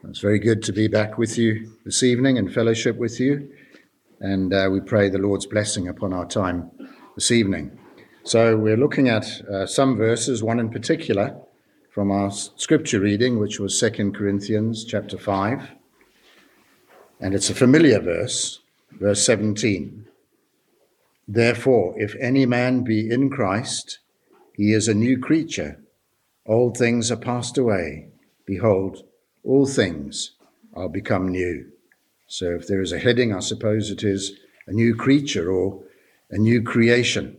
It's very good to be back with you this evening and fellowship with you. And we pray the Lord's blessing upon our time this evening. So we're looking at some verses, one in particular from our scripture reading, which was 2 Corinthians chapter 5. And it's a familiar verse, verse 17. Therefore, if any man be in Christ, he is a new creature. Old things are passed away. Behold, all things are become new. So if there is a heading, I suppose it is a new creature or a new creation.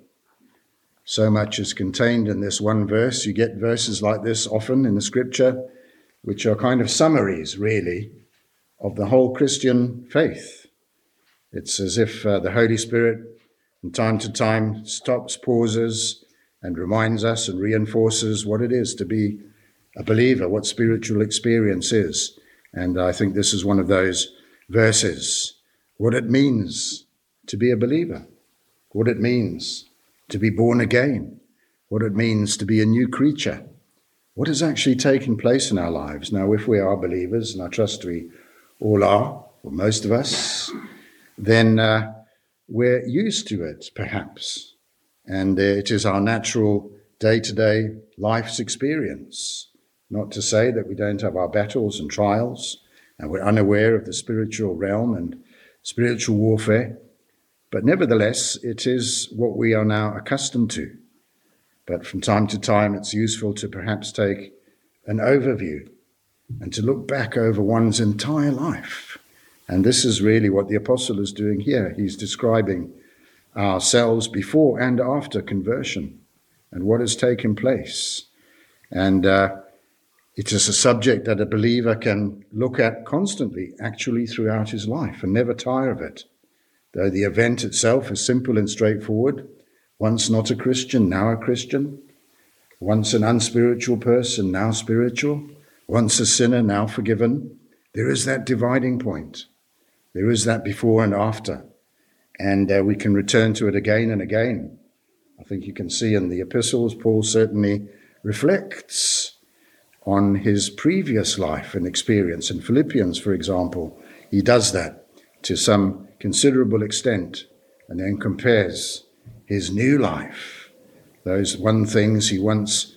So much is contained in this one verse. You get verses like this often in the scripture, which are kind of summaries, really, of the whole Christian faith. It's as if the Holy Spirit, from time to time, stops, pauses, and reminds us and reinforces what it is to be a believer, what spiritual experience is. And I think this is one of those verses, what it means to be a believer, what it means to be born again, what it means to be a new creature, what has actually taken place in our lives. Now, if we are believers, and I trust we all are, or most of us, then we're used to it, perhaps. And it is our natural day-to-day life's experience. Not to say that we don't have our battles and trials, and we're unaware of the spiritual realm and spiritual warfare, but nevertheless, it is what we are now accustomed to. But from time to time, it's useful to perhaps take an overview and to look back over one's entire life. And this is really what the apostle is doing here. He's describing ourselves before and after conversion and what has taken place. And it is a subject that a believer can look at constantly, actually throughout his life, and never tire of it. Though the event itself is simple and straightforward, once not a Christian, now a Christian, once an unspiritual person, now spiritual, once a sinner, now forgiven, there is that dividing point. There is that before and after. And we can return to it again and again. I think you can see in the epistles, Paul certainly reflects on his previous life and experience. In Philippians, for example, he does that to some considerable extent and then compares his new life. Those things he once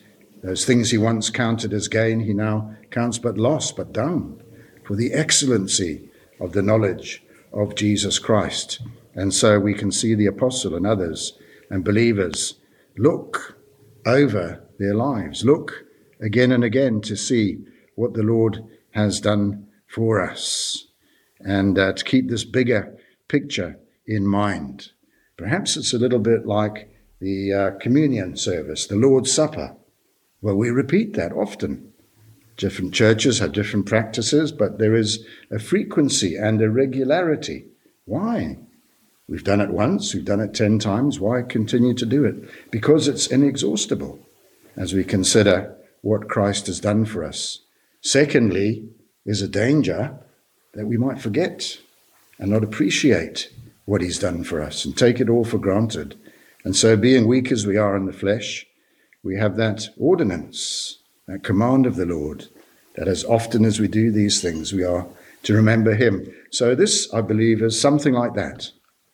counted as gain, he now counts but loss, but dung, for the excellency of the knowledge of Jesus Christ. And so we can see the apostle and others and believers look over their lives, look again and again to see what the Lord has done for us, and to keep this bigger picture in mind. Perhaps it's a little bit like the communion service, the Lord's Supper. Well, we repeat that often. Different churches have different practices, but there is a frequency and a regularity. Why? We've done it once, we've done it 10 times. Why continue to do it? Because it's inexhaustible as we consider what Christ has done for us. Secondly, there's a danger that we might forget and not appreciate what he's done for us and take it all for granted. And so, being weak as we are in the flesh, we have that ordinance, that command of the Lord, that as often as we do these things, we are to remember him. So this, I believe, is something like that,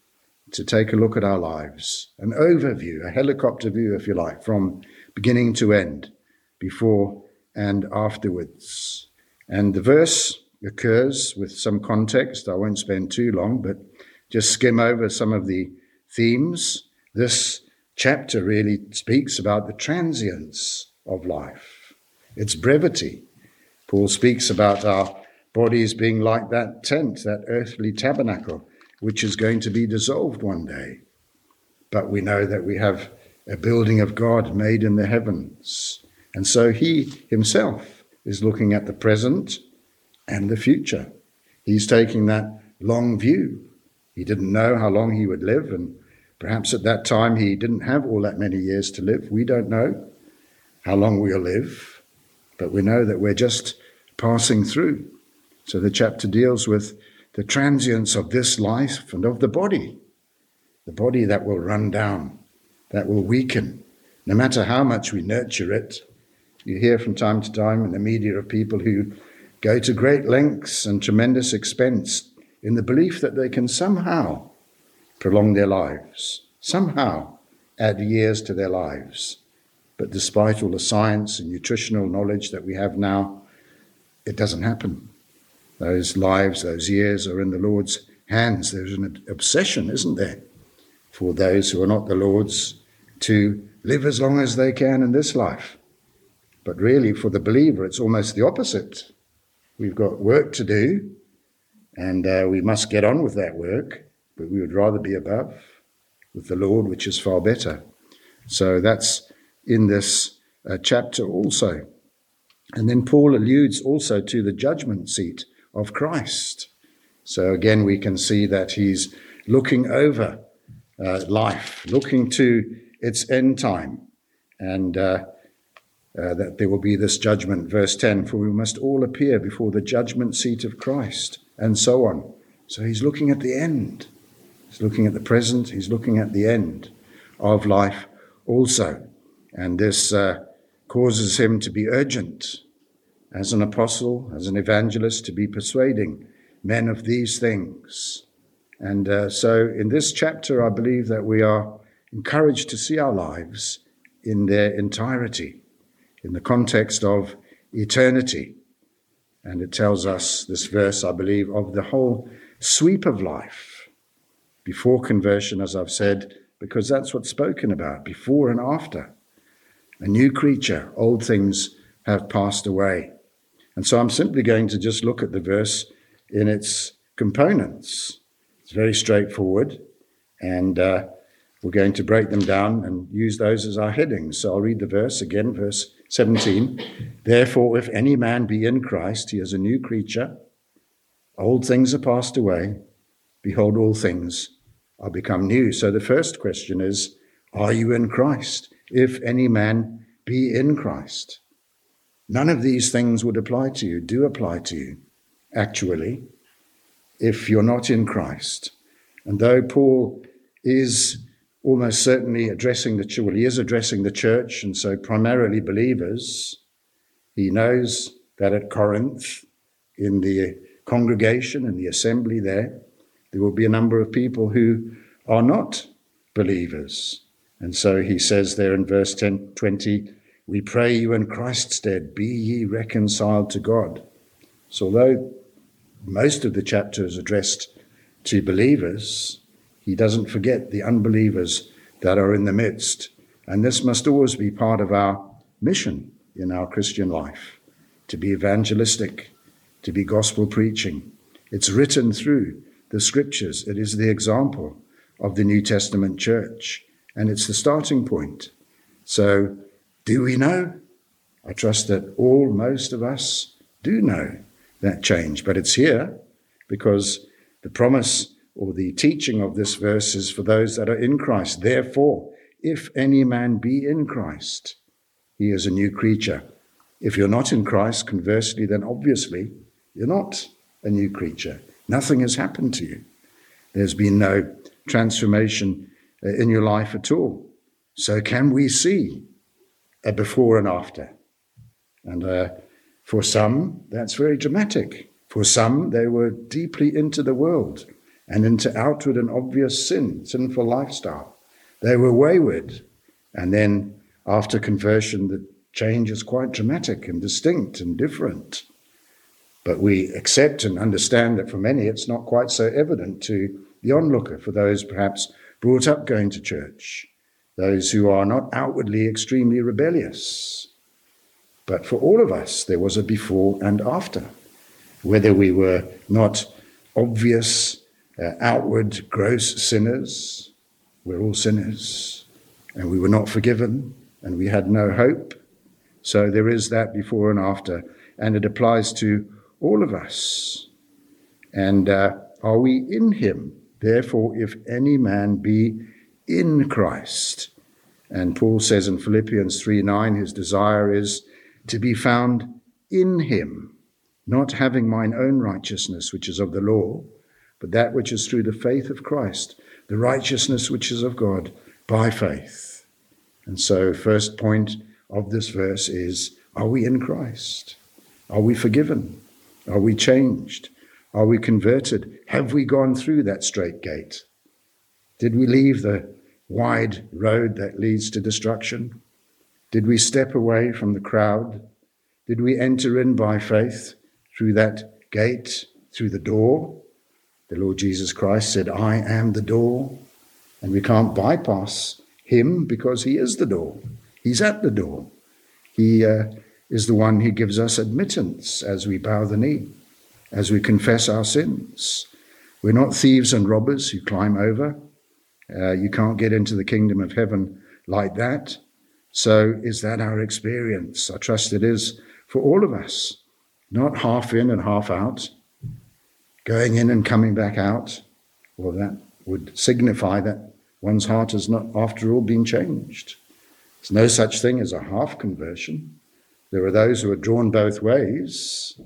to take a look at our lives, an overview, a helicopter view, if you like, from beginning to end, before and afterwards. And the verse occurs with some context. I won't spend too long, but just skim over some of the themes. This chapter really speaks about the transience of life, its brevity. Paul speaks about our bodies being like that tent, that earthly tabernacle, which is going to be dissolved one day. But we know that we have a building of God made in the heavens. And so he himself is looking at the present and the future. He's taking that long view. He didn't know how long he would live, and perhaps at that time he didn't have all that many years to live. We don't know how long we'll live, but we know that we're just passing through. So the chapter deals with the transience of this life and of the body that will run down, that will weaken, no matter how much we nurture it. You hear from time to time in the media of people who go to great lengths and tremendous expense in the belief that they can somehow prolong their lives, somehow add years to their lives. But despite all the science and nutritional knowledge that we have now, it doesn't happen. Those lives, those years are in the Lord's hands. There's an obsession, isn't there, for those who are not the Lord's to live as long as they can in this life. But really, for the believer, it's almost the opposite. We've got work to do, and we must get on with that work, but we would rather be above with the Lord, which is far better. So that's in this chapter also. And then Paul alludes also to the judgment seat of Christ. So again, we can see that he's looking over life, looking to its end time, and that there will be this judgment. Verse 10, for we must all appear before the judgment seat of Christ, and so on. So he's looking at the end. He's looking at the present. He's looking at the end of life also. And this causes him to be urgent as an apostle, as an evangelist, to be persuading men of these things. And so in this chapter, I believe that we are encouraged to see our lives in their entirety, in the context of eternity. And it tells us, this verse, I believe, of the whole sweep of life, before conversion, as I've said, because that's what's spoken about, before and after. A new creature, old things have passed away. And so I'm simply going to just look at the verse in its components. It's very straightforward, and we're going to break them down and use those as our headings. So I'll read the verse again, verse 17. Therefore, if any man be in Christ, he is a new creature. Old things are passed away. Behold, all things are become new. So the first question is, are you in Christ? If any man be in Christ. None of these things would apply to you, do apply to you, actually, if you're not in Christ. And though Paul is almost certainly addressing the church, he is addressing the church, and so primarily believers, he knows that at Corinth, in the congregation, in the assembly there will be a number of people who are not believers. And so he says there in verse 20, we pray you in Christ's stead, be ye reconciled to God. So although most of the chapter is addressed to believers, he doesn't forget the unbelievers that are in the midst. And this must always be part of our mission in our Christian life, to be evangelistic, to be gospel preaching. It's written through the scriptures. It is the example of the New Testament church, and it's the starting point. So do we know? I trust that most of us do know that change, but it's here because the promise or the teaching of this verse is for those that are in Christ. Therefore, if any man be in Christ, he is a new creature. If you're not in Christ, conversely, then obviously you're not a new creature. Nothing has happened to you. There's been no transformation in your life at all. So can we see a before and after? And for some, that's very dramatic. For some, they were deeply into the world and into outward and obvious sinful lifestyle. They were wayward. And then after conversion, the change is quite dramatic and distinct and different. But we accept and understand that for many, it's not quite so evident to the onlooker, for those perhaps brought up going to church, those who are not outwardly extremely rebellious. But for all of us, there was a before and after. Whether we were not obvious, outward, gross sinners, we're all sinners, and we were not forgiven, and we had no hope. So there is that before and after, and it applies to all of us. And are we in him? Therefore, if any man be in Christ. And Paul says in Philippians 3:9, his desire is to be found in him, not having mine own righteousness, which is of the law, but that which is through the faith of Christ, the righteousness which is of God by faith. And so first point of this verse is, are we in Christ? Are we forgiven? Are we changed? Are we converted? Have we gone through that straight gate? Did we leave the wide road that leads to destruction? Did we step away from the crowd? Did we enter in by faith through that gate, through the door? The Lord Jesus Christ said, I am the door. And we can't bypass him because he is the door. He's at the door. He is the one who gives us admittance as we bow the knee, as we confess our sins. We're not thieves and robbers who climb over. You can't get into the kingdom of heaven like that. So is that our experience? I trust it is for all of us. Not half in and half out, going in and coming back out. Well, that would signify that one's heart has not, after all, been changed. There's no such thing as a half conversion. There are those who are drawn both ways,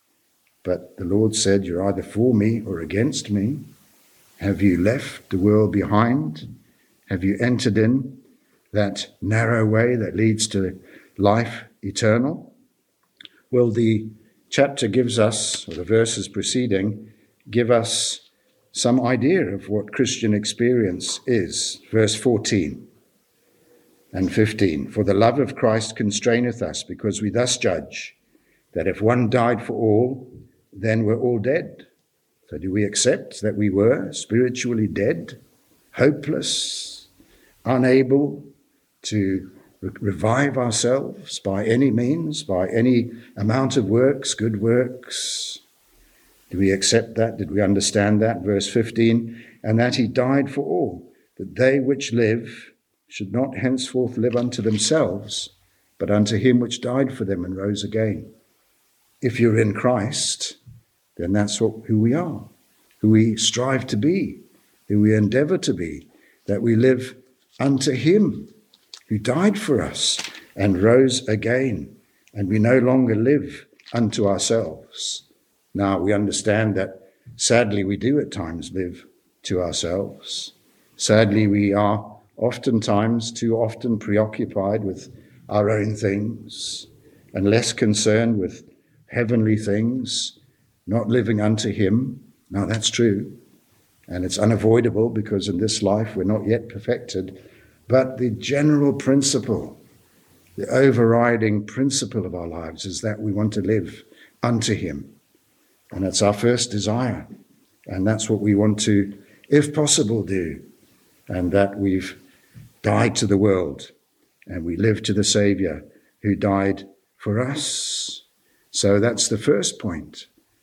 but the Lord said, you're either for me or against me. Have you left the world behind? Have you entered in that narrow way that leads to life eternal? Well, the chapter gives us, or the verses preceding, give us some idea of what Christian experience is. Verse 14 and 15. For the love of Christ constraineth us, because we thus judge that if one died for all, then we're all dead. So do we accept that we were spiritually dead, hopeless, unable to revive ourselves by any means, by any amount of works, good works? Do we accept that? Did we understand that? Verse 15, and that he died for all, that they which live should not henceforth live unto themselves, but unto him which died for them and rose again. If you're in Christ, then that's who we are, who we strive to be, who we endeavor to be, that we live unto him who died for us and rose again, and we no longer live unto ourselves. Now, we understand that sadly we do at times live to ourselves. Sadly, we are oftentimes too often preoccupied with our own things and less concerned with heavenly things, not living unto him. Now, that's true, and it's unavoidable because in this life we're not yet perfected. But the general principle, the overriding principle of our lives is that we want to live unto him. And that's our first desire. And that's what we want to, if possible, do. And that we've died to the world and we live to the Savior who died for us. So that's the first point.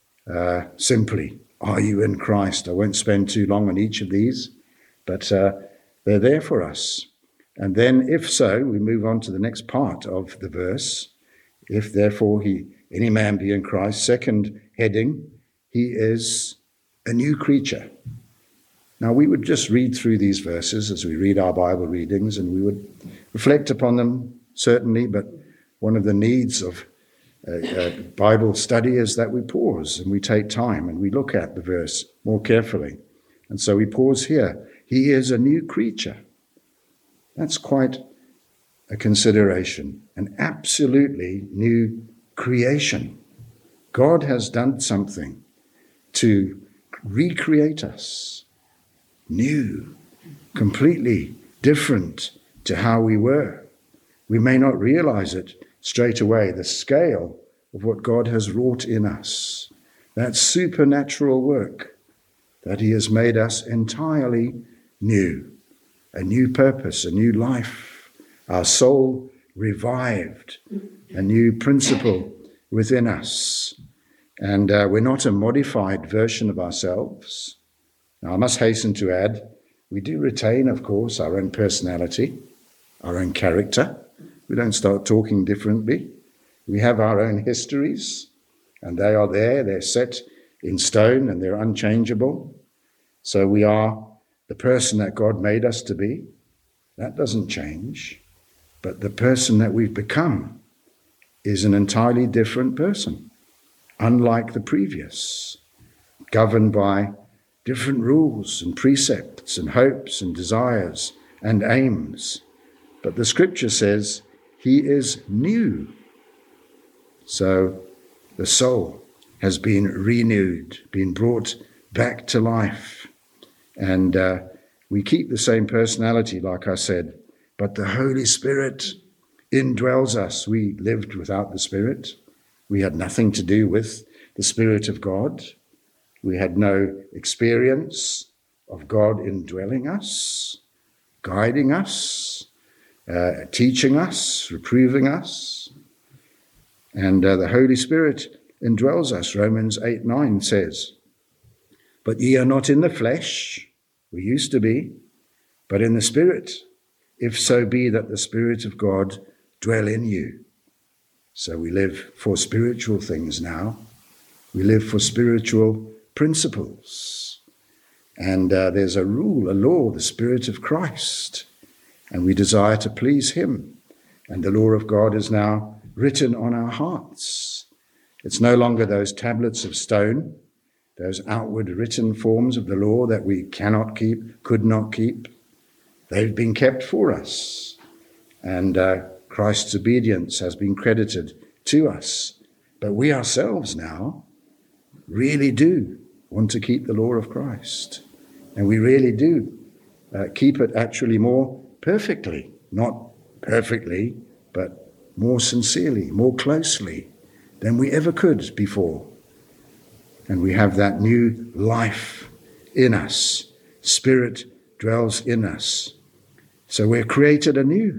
Simply, are you in Christ? I won't spend too long on each of these, but they're there for us. And then, if so, we move on to the next part of the verse. If therefore any man be in Christ, second heading, he is a new creature. Now, we would just read through these verses as we read our Bible readings, and we would reflect upon them, certainly, but one of the needs of Bible study is that we pause and we take time and we look at the verse more carefully. And so we pause here. He is a new creature. That's quite a consideration, an absolutely new creation. God has done something to recreate us, new, completely different to how we were. We may not realize it straight away, the scale of what God has wrought in us, that supernatural work that he has made us entirely new, a new purpose, a new life, our soul revived, a new principle within us. And we're not a modified version of ourselves. Now, I must hasten to add, we do retain, of course, our own personality, our own character. We don't start talking differently. We have our own histories, and they are there. They're set in stone, and they're unchangeable. So we are the person that God made us to be. That doesn't change. But the person that we've become is an entirely different person, unlike the previous, governed by different rules and precepts and hopes and desires and aims. But the scripture says he is new. So the soul has been renewed, been brought back to life. And we keep the same personality, like I said, but the Holy Spirit indwells us. We lived without the Spirit. We had nothing to do with the Spirit of God. We had no experience of God indwelling us, guiding us, teaching us, reproving us. And the Holy Spirit indwells us. Romans 8:9 says, "But ye are not in the flesh," we used to be, "but in the Spirit, if so be that the Spirit of God dwell in you." So we live for spiritual things now. We live for spiritual principles. And there's a rule, a law, the Spirit of Christ. And we desire to please him. And the law of God is now written on our hearts. It's no longer those tablets of stone, those outward written forms of the law that we cannot keep, could not keep. They've been kept for us. And Christ's obedience has been credited to us. But we ourselves now really do want to keep the law of Christ. And we really do keep it actually more perfectly. Not perfectly, but more sincerely, more closely than we ever could before. And we have that new life in us. Spirit dwells in us. So we're created anew.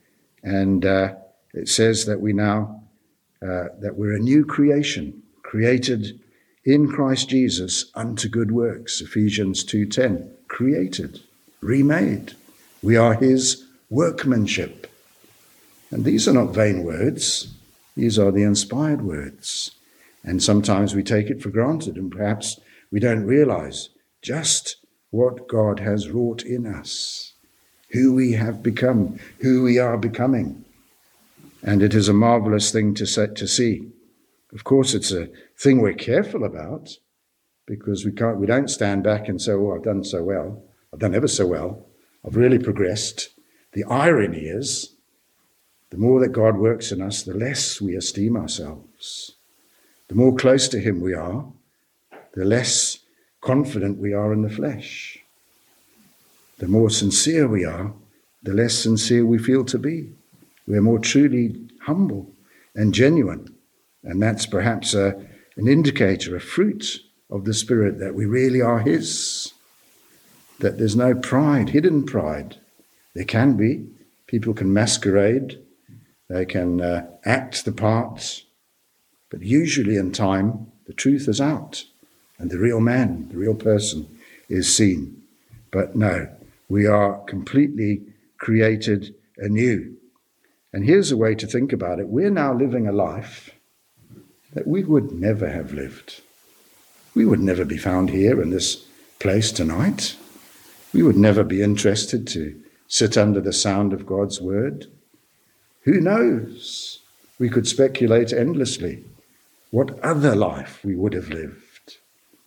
And it says that we now, that we're a new creation, created in Christ Jesus unto good works. Ephesians 2:10, created, remade. We are his workmanship. And these are not vain words. These are the inspired words. And sometimes we take it for granted, and perhaps we don't realize just what God has wrought in us, who we have become, who we are becoming. And it is a marvelous thing to see. Of course, it's a thing we're careful about, because we don't stand back and say, "Oh, I've done so well. I've done ever so well. I've really progressed." The irony is, the more that God works in us, the less we esteem ourselves. The more close to him we are, the less confident we are in the flesh. The more sincere we are, the less sincere we feel to be. We're more truly humble and genuine. And that's perhaps an indicator, a fruit of the Spirit, that we really are his. That there's no pride, hidden pride. There can be. People can masquerade. They can act the part. But usually in time, the truth is out. And the real man, the real person is seen. But no, we are completely created anew. And here's a way to think about it. We're now living a life that we would never have lived. We would never be found here in this place tonight. We would never be interested to sit under the sound of God's word. Who knows? We could speculate endlessly what other life we would have lived,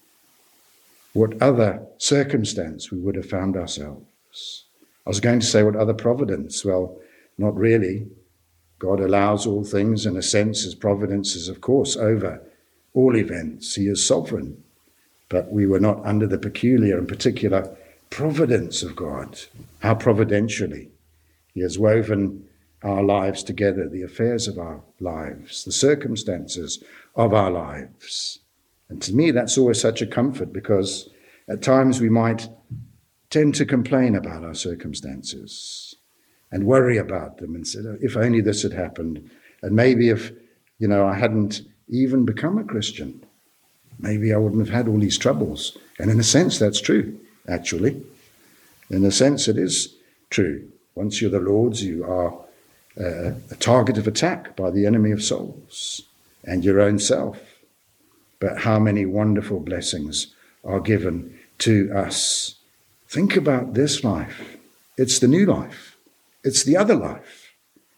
what other circumstance we would have found ourselves. I was going to say what other providence. Well, not really. God allows all things. In a sense, his providence is, of course, over all events. He is sovereign. But we were not under the peculiar and particular providence of God. How providentially he has woven our lives together, the affairs of our lives, the circumstances of our lives. And to me, that's always such a comfort, because at times we might tend to complain about our circumstances and worry about them and say, if only this had happened. And maybe if, I hadn't even become a Christian, maybe I wouldn't have had all these troubles. And in a sense, that's true, actually. In a sense, it is true. Once you're the Lord's, you are a target of attack by the enemy of souls and your own self. But how many wonderful blessings are given to us. Think about this life. It's the new life. It's the other life.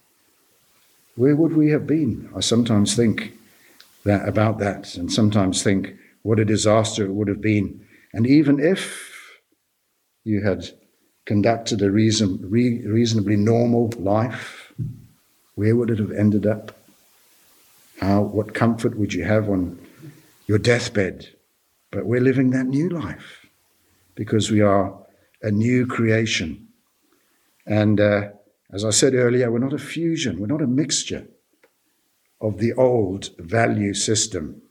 Where would we have been? I sometimes think about that, and sometimes think what a disaster it would have been. And even if you had conducted a reasonably normal life, where would it have ended up? What comfort would you have on your deathbed. But we're living that new life because we are a new creation. And as I said earlier, we're not a fusion, we're not a mixture of the old value system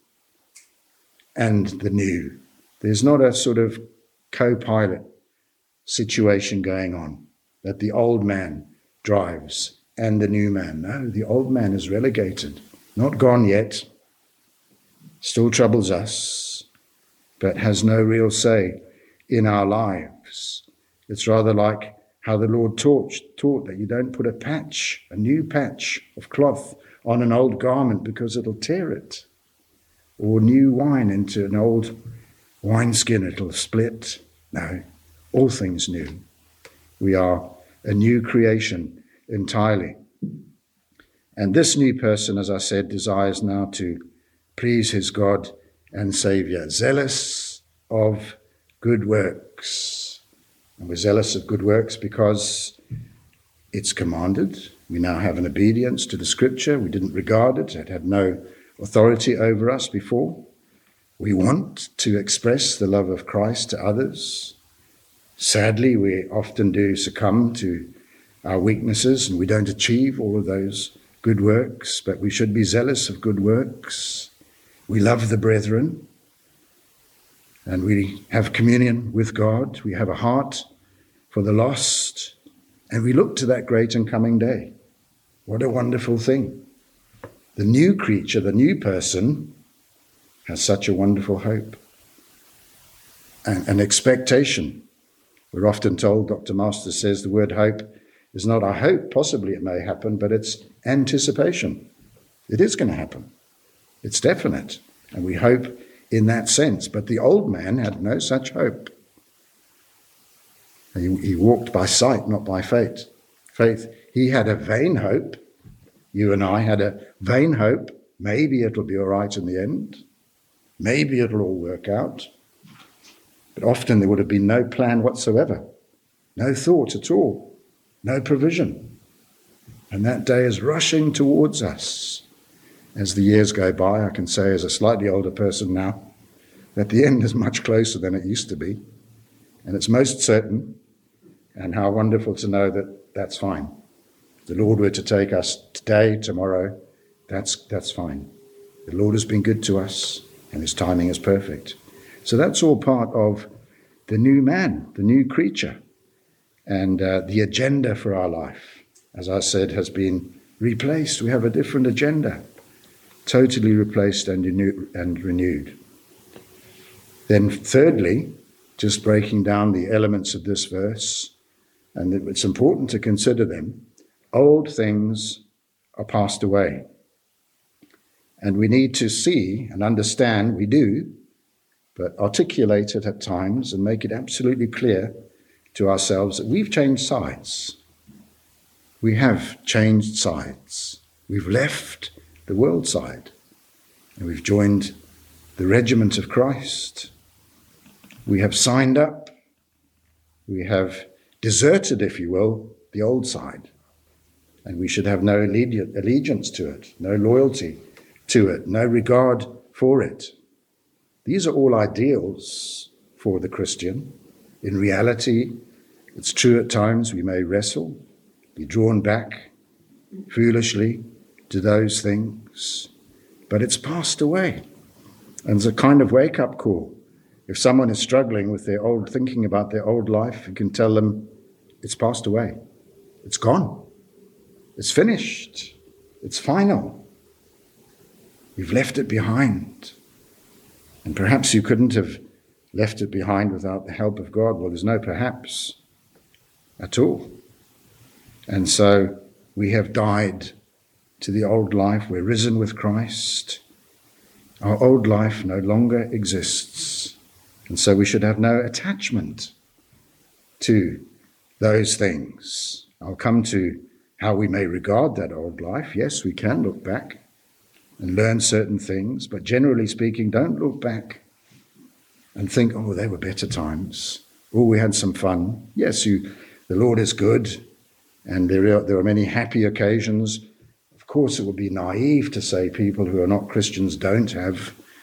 and the new. There's not a sort of co-pilot situation going on that the old man drives and the new man. No, the old man is relegated, not gone yet, still troubles us, but has no real say in our lives. It's rather like how the Lord taught that you don't put a new patch of cloth on an old garment because it'll tear it, or new wine into an old wineskin, it'll split. No, all things new. We are a new creation entirely. And this new person, as I said, desires now to please his God and Saviour, zealous of good works. And we're zealous of good works because it's commanded. We now have an obedience to the Scripture. We didn't regard it. It had no authority over us before. We want to express the love of Christ to others. Sadly, we often do succumb to our weaknesses and we don't achieve all of those good works, but we should be zealous of good works. We love the brethren and we have communion with God. We have a heart for the lost and we look to that great and coming day. What a wonderful thing. The new creature, the new person, has such a wonderful hope and an expectation. We're often told, Dr. Masters says, the word hope is not a hope, possibly it may happen, but it's anticipation. It is going to happen. It's definite. And we hope in that sense. But the old man had no such hope. He walked by sight, not by faith. He had a vain hope. You and I had a vain hope. Maybe it'll be all right in the end. Maybe it'll all work out. But often there would have been no plan whatsoever. No thought at all. No provision. And that day is rushing towards us. As the years go by, I can say as a slightly older person now, that the end is much closer than it used to be. And it's most certain. And how wonderful to know that that's fine. If the Lord were to take us today, tomorrow, that's fine. The Lord has been good to us and his timing is perfect. So that's all part of the new man, the new creature. And the agenda for our life, as I said, has been replaced. We have a different agenda, totally replaced and renewed. Then thirdly, just breaking down the elements of this verse, and it's important to consider them, old things are passed away. And we need to see and understand, we do, but articulate it at times and make it absolutely clear to ourselves that we've changed sides. We have changed sides. We've left the world side and we've joined the regiment of Christ. We have signed up. We have deserted, if you will, the old side. And we should have no allegiance to it, no loyalty to it, no regard for it. These are all ideals for the Christian. In reality, it's true at times we may wrestle, be drawn back foolishly to those things, but it's passed away. And it's a kind of wake-up call. If someone is struggling with their old, thinking about their old life, you can tell them it's passed away. It's gone. It's finished. It's final. You've left it behind. And perhaps you couldn't have left it behind without the help of God. Well, there's no perhaps at all. And so we have died to the old life. We're risen with Christ. Our old life no longer exists. And so we should have no attachment to those things. I'll come to how we may regard that old life. Yes, we can look back and learn certain things, but generally speaking, don't look back and think, oh, they were better times. Oh, we had some fun. Yes, the Lord is good, and there are many happy occasions. Of course, it would be naive to say people who are not Christians don't have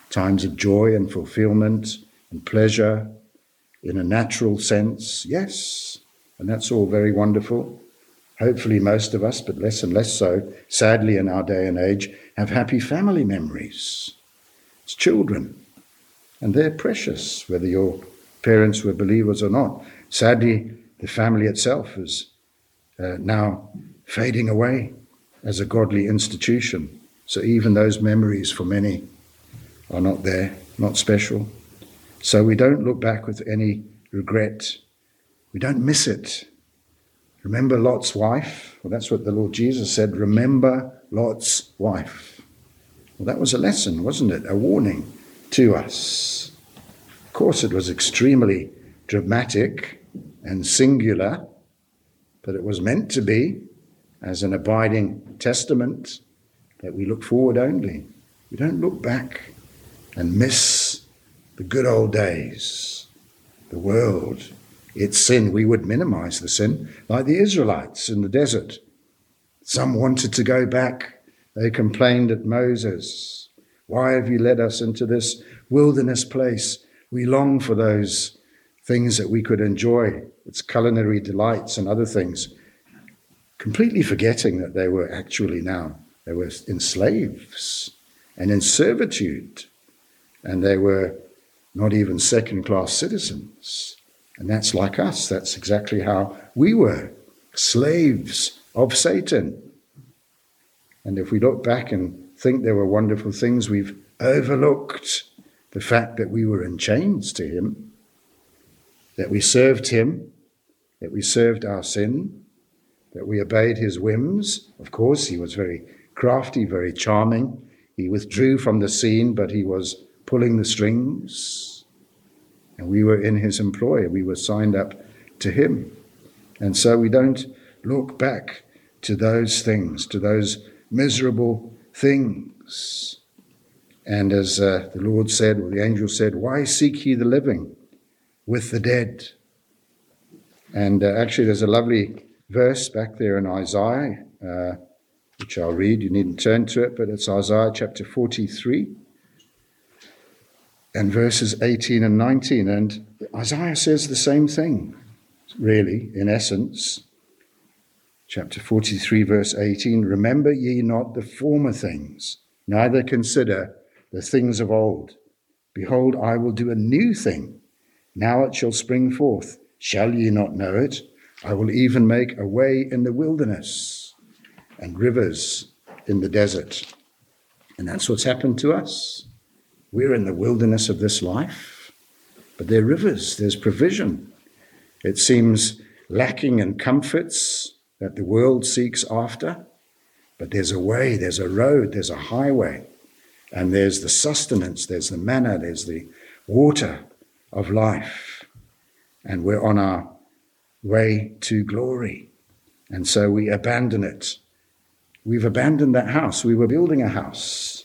times of joy and fulfillment and pleasure in a natural sense, yes, and that's all very wonderful. Hopefully most of us, but less and less so, sadly in our day and age, have happy family memories. It's children, and they're precious, whether your parents were believers or not. Sadly, the family itself is now fading away as a godly institution. So even those memories for many are not there, not special. So we don't look back with any regret. We don't miss it. Remember Lot's wife? Well, that's what the Lord Jesus said. Remember Lot's wife. Well, that was a lesson, wasn't it? A warning to us. Of course, it was extremely dramatic and singular, but it was meant to be as an abiding testament that we look forward only. We don't look back and miss the good old days, the world, its sin. We would minimize the sin, like the Israelites in the desert. Some wanted to go back. They complained at Moses, "Why have you led us into this wilderness place? We long for those things that we could enjoy, its culinary delights and other things," completely forgetting that they were actually they were in slaves and in servitude, and they were not even second-class citizens. And that's like us. That's exactly how we were, slaves of Satan. And if we look back and think there were wonderful things, we've overlooked the fact that we were in chains to him, that we served him, that we served our sin, that we obeyed his whims. Of course, he was very crafty, very charming. He withdrew from the scene, but he was pulling the strings. And we were in his employ. We were signed up to him. And so we don't look back to those things, to those miserable things. And as the Lord said, or the angel said, "Why seek ye the living with the dead?" And actually there's a lovely verse back there in Isaiah, which I'll read. You needn't turn to it, but it's Isaiah chapter 43 and verses 18 and 19. And Isaiah says the same thing, really, in essence. Chapter 43, verse 18, "Remember ye not the former things, neither consider the things of old. Behold, I will do a new thing. Now it shall spring forth. Shall ye not know it? I will even make a way in the wilderness and rivers in the desert." And that's what's happened to us. We're in the wilderness of this life, but there are rivers, there's provision. It seems lacking in comforts that the world seeks after, but there's a way, there's a road, there's a highway, and there's the sustenance, there's the manna, there's the water of life, and we're on our way to glory. And so we abandon it. We've abandoned that house. We were building a house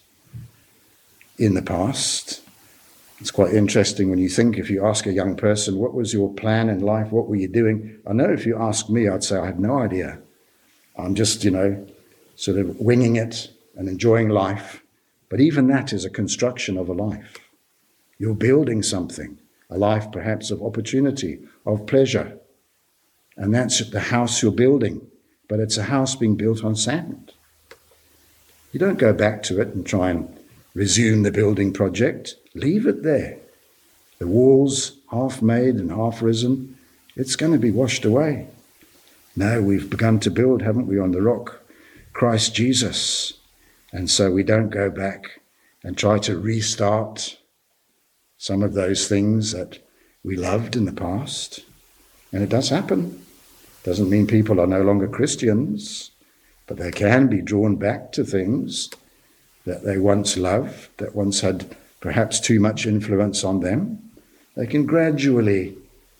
in the past. It's quite interesting when you think, if you ask a young person, what was your plan in life? What were you doing? I know if you ask me, I'd say I have no idea. I'm just, sort of winging it and enjoying life. But even that is a construction of a life. You're building something, a life perhaps of opportunity, of pleasure. And that's the house you're building. But it's a house being built on sand. You don't go back to it and try and resume the building project. Leave it there. The walls half made and half risen, it's going to be washed away. No, we've begun to build, haven't we, on the rock, Christ Jesus. And so we don't go back and try to restart some of those things that we loved in the past. And it does happen. Doesn't mean people are no longer Christians, but they can be drawn back to things that they once loved, that once had perhaps too much influence on them. They can gradually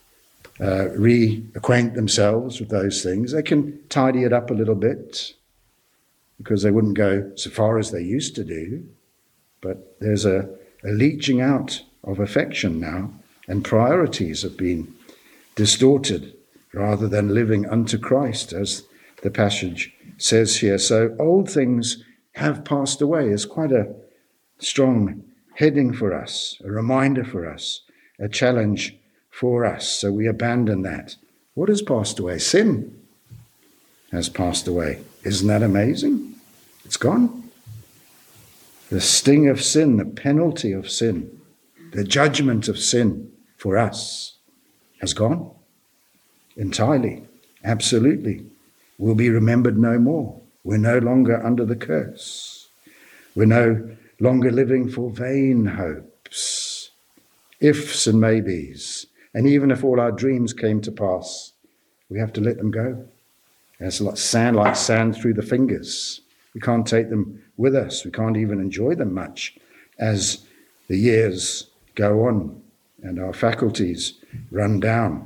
reacquaint themselves with those things. They can tidy it up a little bit because they wouldn't go so far as they used to do. But there's a leaching out of affection now, and priorities have been distorted rather than living unto Christ, as the passage says here. So old things have passed away is quite a strong heading for us, a reminder for us, a challenge for us. So we abandon that. What has passed away? Sin has passed away. Isn't that amazing? It's gone. The sting of sin, the penalty of sin, the judgment of sin for us has gone entirely, absolutely. Will be remembered no more. We're no longer under the curse. We're no longer living for vain hopes, ifs and maybes. And even if all our dreams came to pass, we have to let them go. It's like sand through the fingers. We can't take them with us. We can't even enjoy them much as the years go on and our faculties run down.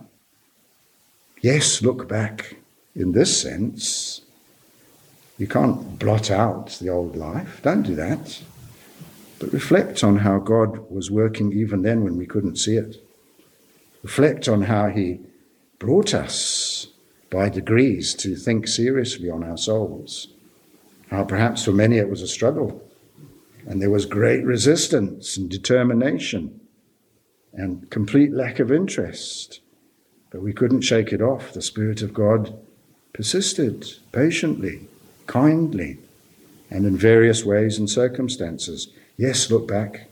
Yes, look back in this sense. You can't blot out the old life. Don't do that. But reflect on how God was working even then when we couldn't see it. Reflect on how he brought us by degrees to think seriously on our souls. How perhaps for many it was a struggle, and there was great resistance and determination and complete lack of interest. But we couldn't shake it off. The Spirit of God persisted patiently, kindly, and in various ways and circumstances. Yes, look back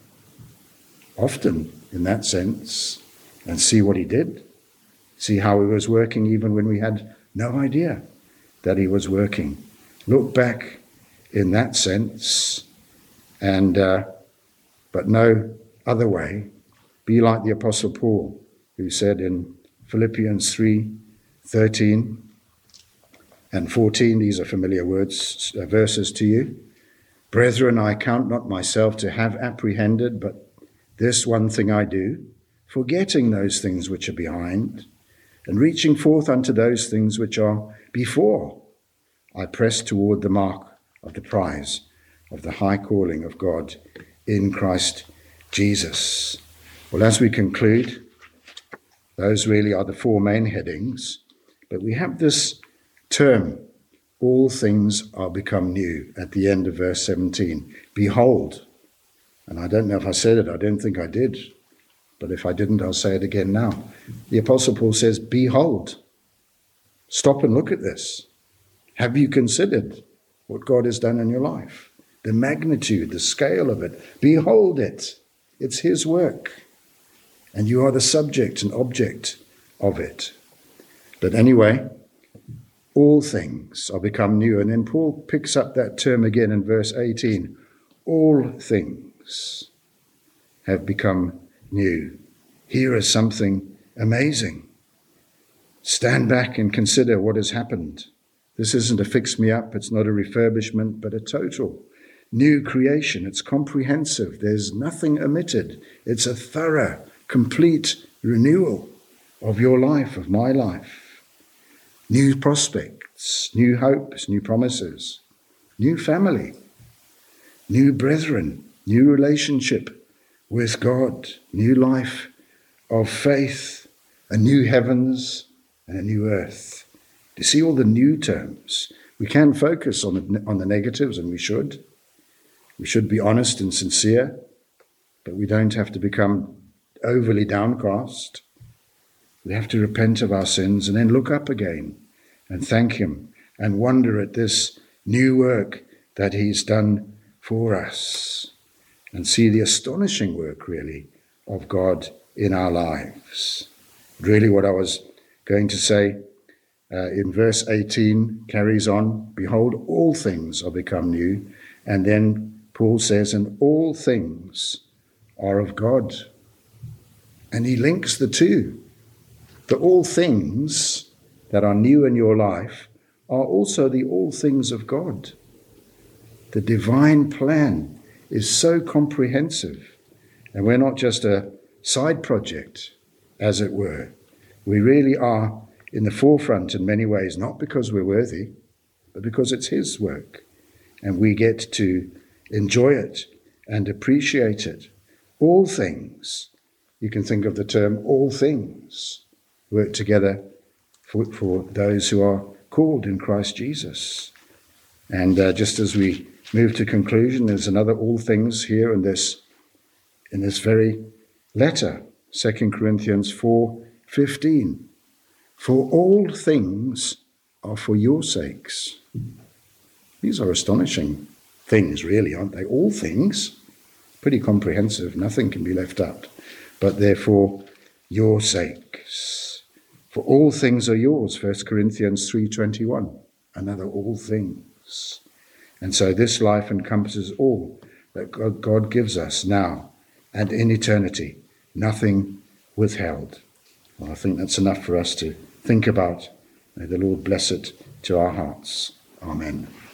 often in that sense and see what he did. See how he was working even when we had no idea that he was working. Look back in that sense, and but no other way. Be like the Apostle Paul, who said in Philippians 3:13 and 14, these are familiar verses to you. Brethren, I count not myself to have apprehended, but this one thing I do, forgetting those things which are behind, and reaching forth unto those things which are before, I press toward the mark of the prize of the high calling of God in Christ Jesus. Well, as we conclude, those really are the four main headings, but we have this term, all things are become new, at the end of verse 17. Behold, and I don't know if I said it, I don't think I did, but if I didn't, I'll say it again now. The Apostle Paul says, behold, stop and look at this. Have you considered what God has done in your life? The magnitude, the scale of it. Behold it. It's his work. And you are the subject and object of it. But anyway, all things are become new. And then Paul picks up that term again in verse 18. All things have become new. Here is something amazing. Stand back and consider what has happened. This isn't a fix-me-up, it's not a refurbishment, but a total new creation. It's comprehensive. There's nothing omitted. It's a thorough, complete renewal of your life, of my life. New prospects, new hopes, new promises, new family, new brethren, new relationship with God, new life of faith, a new heavens and a new earth. Do you see all the new terms? We can focus on the negatives, and we should. We should be honest and sincere, but we don't have to become overly downcast. We have to repent of our sins and then look up again and thank him and wonder at this new work that he's done for us and see the astonishing work, really, of God in our lives. Really what I was going to say in verse 18 carries on, behold, all things are become new. And then Paul says, and all things are of God. And he links the two. The all things that are new in your life are also the all things of God. The divine plan is so comprehensive. And we're not just a side project, as it were. We really are in the forefront in many ways, not because we're worthy, but because it's his work. And we get to enjoy it and appreciate it. All things, you can think of the term all things, work together for those who are called in Christ Jesus. And just as we move to conclusion, there's another all things here in this in this very letter, 2 Corinthians 4:15. For all things are for your sakes. These are astonishing things, really, aren't they? All things, pretty comprehensive, nothing can be left out. But therefore, your sakes. For all things are yours, 1 Corinthians 3:21, another all things. And so this life encompasses all that God gives us now and in eternity, nothing withheld. Well, I think that's enough for us to think about. May the Lord bless it to our hearts. Amen.